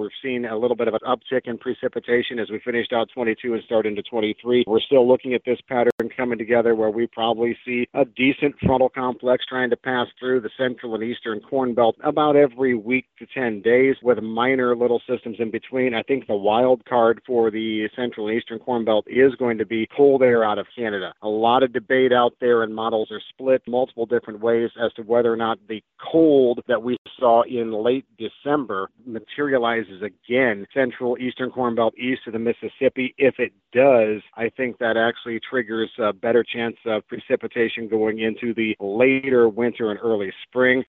We're seeing a little bit of an uptick in precipitation as we finished out 22 and start into 23. We're still looking at this pattern coming together where we probably see a decent frontal complex trying to pass through the central and eastern Corn Belt about every week to 10 days with minor little systems in between. I think the wild card for the central and eastern Corn Belt is going to be cold air out of Canada. A lot of debate out there and models are split multiple different ways as to whether or not the cold that we saw in late December materializes again central eastern Corn Belt east of the Mississippi. If it does, I think that actually triggers a better chance of precipitation going into the later winter and early spring.